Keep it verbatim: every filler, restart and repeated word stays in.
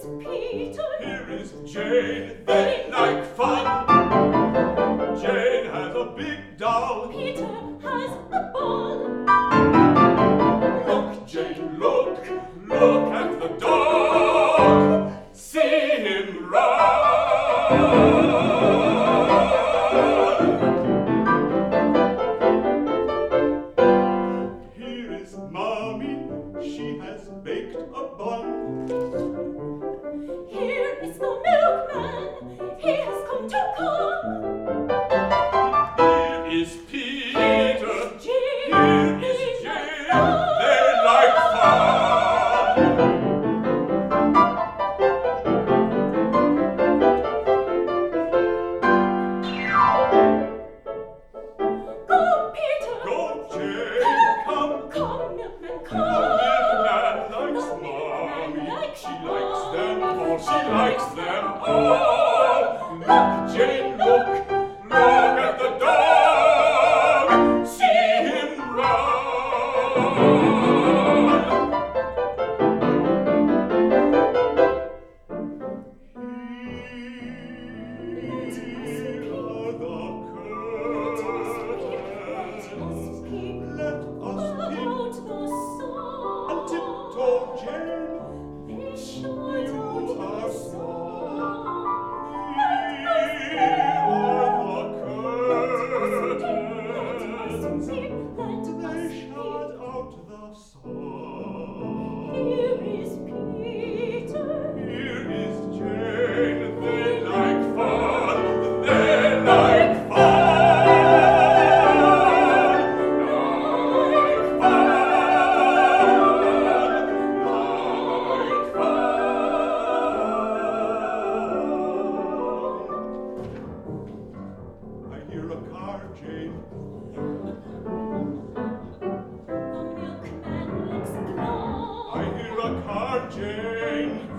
Peter. Here is Jane. They like fun. Jane has a big doll. Peter has a ball. Look, Jane, look. Look at the dog. See him run. Here is Mommy. She has baked a bun. Here is the milkman. He has come to come. Here is Peter. Jane. Here is Jane. They like fun. Go, Peter. Go, Jane. Come. Come, milkman, The come. milkman likes Mommy. She likes them all. She likes them all. Look, Jane, look. Look at the dog. See him run. Here are the curtains. Let us peep Out the sun. and tiptoe, Jane. They shut You out are the so. sun. Here are the curtains. Let us They peep. shut out the sun. Here is Peter. Here is Jane. They like fun. They like fun. Like fun. Like fun. I hear a car, Jane. The milkman looks glum. I hear a car, Jane.